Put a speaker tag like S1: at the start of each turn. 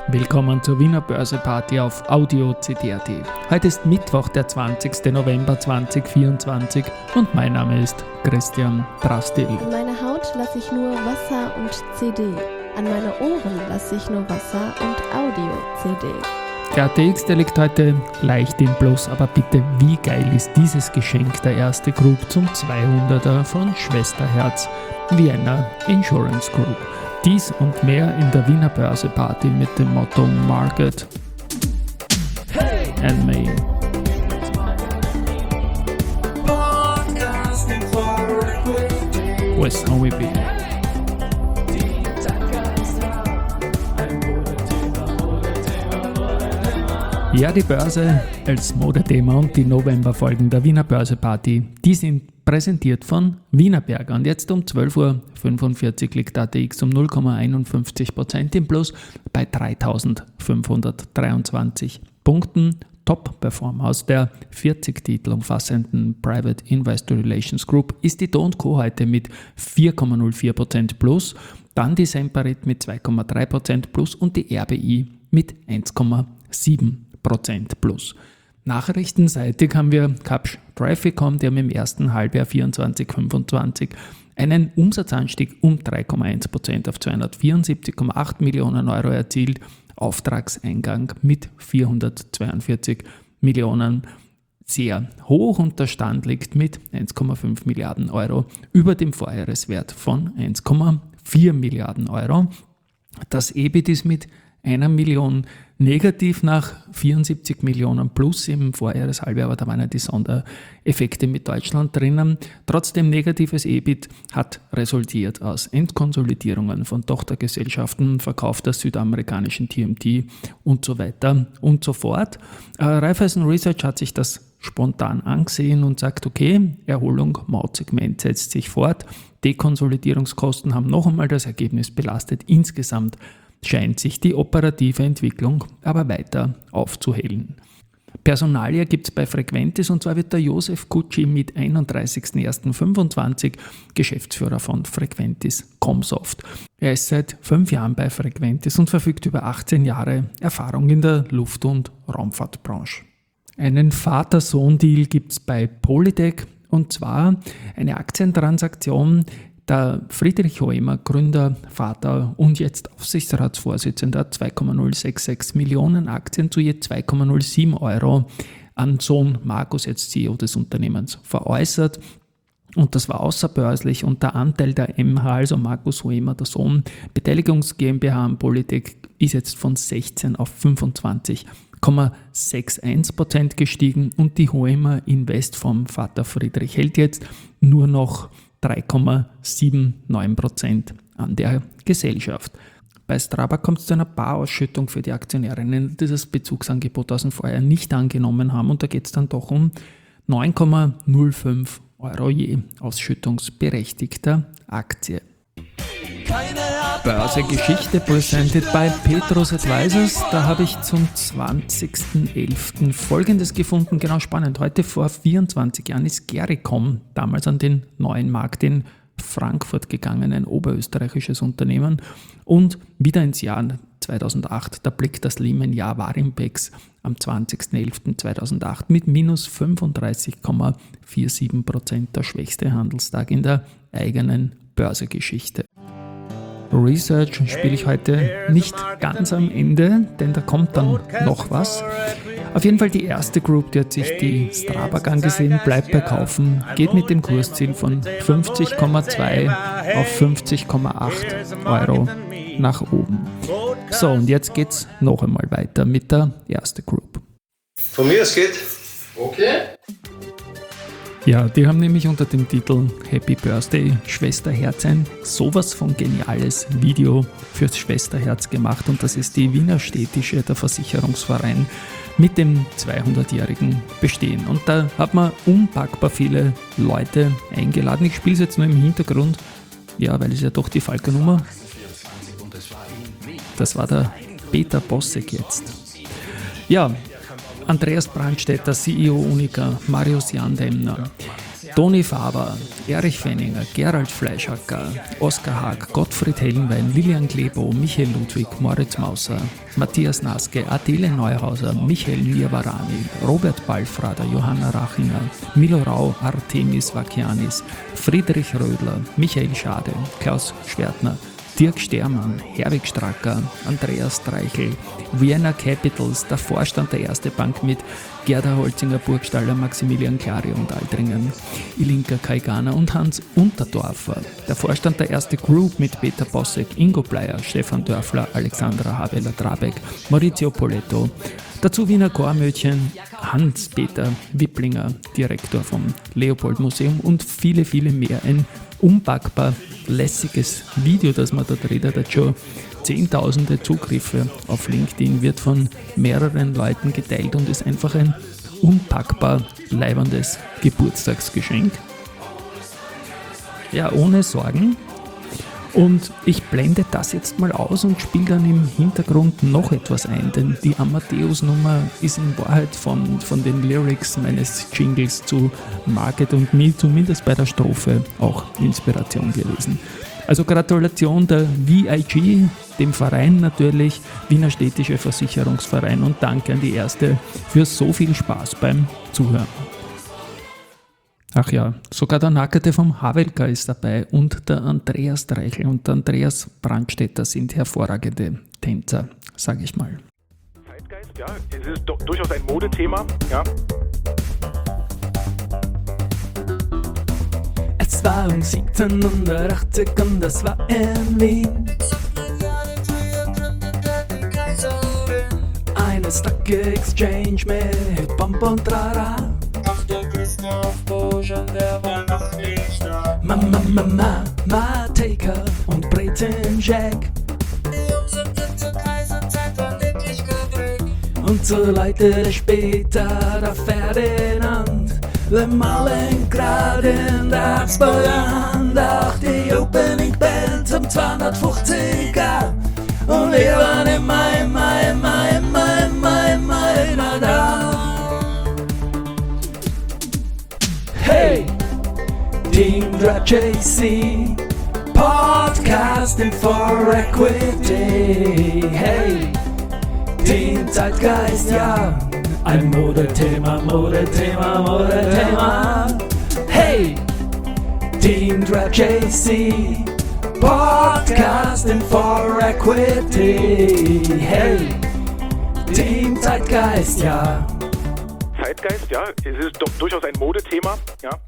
S1: Willkommen zur Wiener Börse-Party auf Audio CD.at. Heute ist Mittwoch, der 20. November 2024 und mein Name ist Christian Drastil.
S2: An meine Haut lasse ich nur Wasser und CD. An meine Ohren lasse ich nur Wasser und Audio-CD.
S1: Der ATX, der liegt heute leicht im Plus, aber bitte, wie geil ist dieses Geschenk der erste Group zum 200er von Schwesterherz Vienna Insurance Group. Dies und mehr in der Wiener Börse-Party mit dem Motto Market and Me. With Howie B. Ja, die Börse als Modethema und die Novemberfolgen der Wiener Börse-Party, die sind präsentiert von Wienerberger. Und jetzt um 12.45 Uhr liegt ATX um 0,51% im Plus bei 3.523 Punkten. Top-Performer aus der 40 Titel umfassenden Private Investor Relations Group ist die Do & Co heute mit 4,04% Plus, dann die Semperit mit 2,3% Plus und die RBI mit 1,7% Plus. Nachrichtenseitig haben wir Kapsch Trafficom, die haben im ersten Halbjahr 24/25 einen Umsatzanstieg um 3,1% auf 274,8 Millionen Euro erzielt, Auftragseingang mit 442 Millionen sehr hoch und der Stand liegt mit 1,5 Milliarden Euro über dem Vorjahreswert von 1,4 Milliarden Euro. Das EBIT ist mit 1 Million negativ nach 74 Millionen plus im Vorjahreshalbjahr, aber da waren ja die Sondereffekte mit Deutschland drinnen. Trotzdem negatives EBIT hat resultiert aus Entkonsolidierungen von Tochtergesellschaften, Verkauf der südamerikanischen TMT und so weiter und so fort. Raiffeisen Research hat sich das spontan angesehen und sagt, okay, Erholung, Mautsegment setzt sich fort. Dekonsolidierungskosten haben noch einmal das Ergebnis belastet. Insgesamt scheint sich die operative Entwicklung aber weiter aufzuhellen. Personalia gibt es bei Frequentis und zwar wird der Josef Kutschi mit 31.01.25 Geschäftsführer von Frequentis Comsoft. Er ist seit 5 Jahren bei Frequentis und verfügt über 18 Jahre Erfahrung in der Luft- und Raumfahrtbranche. Einen Vater-Sohn-Deal gibt es bei Polytec und zwar eine Aktientransaktion. Der Friedrich Hoemer, Gründer, Vater und jetzt Aufsichtsratsvorsitzender, hat 2,066 Millionen Aktien zu je 2,07 Euro an Sohn Markus, jetzt CEO des Unternehmens, veräußert. Und das war außerbörslich und der Anteil der MH, also Markus Hoemer, der Sohn, Beteiligungs GmbH an Polytec, ist jetzt von 16 auf 25,61% gestiegen und die Hoemer Invest vom Vater Friedrich hält jetzt nur noch 3,79% an der Gesellschaft. Bei Straba kommt es zu einer Barausschüttung für die Aktionärinnen, die das Bezugsangebot aus dem Vorjahr nicht angenommen haben und da geht es dann doch um 9,05 Euro je ausschüttungsberechtigter Aktie. Börsegeschichte presented by Petrus Advisors. Da habe ich zum 20.11. Folgendes gefunden, genau spannend. Heute vor 24 Jahren ist Gericom damals an den neuen Markt in Frankfurt gegangen, ein oberösterreichisches Unternehmen. Und wieder ins Jahr 2008, da blickt das Lehman-Jahr Warimpex am 20.11.2008 mit minus 35,47%, der schwächste Handelstag in der eigenen Börsegeschichte. Research spiele ich heute nicht ganz am Ende, denn da kommt dann noch was. Auf jeden Fall die erste Group, die hat sich die Strabag angesehen, bleibt bei Kaufen, geht mit dem Kursziel von 50,2 auf 50,8 Euro nach oben. So, und jetzt geht's noch einmal weiter mit der erste Group.
S3: Von mir, es geht. Okay.
S1: Ja, die haben nämlich unter dem Titel Happy Birthday Schwesterherz ein sowas von geniales Video fürs Schwesterherz gemacht und das ist die Wiener Städtische, der Versicherungsverein mit dem 200-jährigen Bestehen. Und da hat man unpackbar viele Leute eingeladen. Ich spiele es jetzt nur im Hintergrund, ja, weil es ja doch die Falker-Nummer. Das war der Peter Bossek jetzt. Ja, Andreas Brandstätter, CEO Unica, Marius Jandemner, Toni Faber, Erich Fenninger, Gerald Fleischhacker, Oskar Haag, Gottfried Hellenwein, Lilian Glebow, Michael Ludwig, Moritz Mauser, Matthias Naske, Adele Neuhauser, Michael Mirvarani, Robert Balfrader, Johanna Rachinger, Milo Rau, Artemis Vakianis, Friedrich Rödler, Michael Schade, Klaus Schwertner, Dirk Stermann, Herwig Stracker, Andreas Streichel, Vienna Capitals, der Vorstand der Erste Bank mit Gerda Holzinger, Burgstaller, Maximilian Clary und Altringen, Ilinka Kaigana und Hans Unterdorfer, der Vorstand der Erste Group mit Peter Bossek, Ingo Bleier, Stefan Dörfler, Alexandra Habeler-Trabeck, Maurizio Poletto, dazu Wiener Chormädchen, Hans-Peter Wipplinger, Direktor vom Leopold-Museum und viele, viele mehr. Ein unpackbar lässiges Video, das man da dreht, hat schon Zehntausende Zugriffe auf LinkedIn, wird von mehreren Leuten geteilt und ist einfach ein unpackbar leiberndes Geburtstagsgeschenk. Ja, ohne Sorgen. Und ich blende das jetzt mal aus und spiele dann im Hintergrund noch etwas ein, denn die Amadeus-Nummer ist in Wahrheit von den Lyrics meines Jingles zu Market und Me, zumindest bei der Strophe, auch Inspiration gewesen. Also Gratulation der VIG, dem Verein natürlich, Wiener Städtische Versicherungsverein, und danke an die Erste für so viel Spaß beim Zuhören. Ach ja, sogar der Nackerte vom Havelka ist dabei und der Andreas Streichel und der Andreas Brandstätter sind hervorragende Tänzer, sage ich mal.
S4: Zeitgeist, ja, es ist durchaus ein Modethema, ja.
S1: Es war um 1780 und das war in Wien. Eine Stock Exchange mit Pomp und Trara.
S5: Ach, der Christoph Bojan, der war noch nicht da.
S1: Mama Taker und Brezen Jack.
S5: Die Jungs sind in zur Kaiserzeit war wirklich gedrückt.
S1: Und so läutete später der Ferdinand. Wir malen grad in der Habsburger Hand. Auch die Opening Band zum 250er. Und wir waren immer da. Hey, Team Drop JC, Podcasting for Equity. Hey, Team Zeitgeist, ja, ein Modethema. Hey, Team Drop JC, Podcasting for Equity. Hey, Team Zeitgeist, ja.
S4: Zeitgeist, ja, es ist durchaus ein Modethema, ja.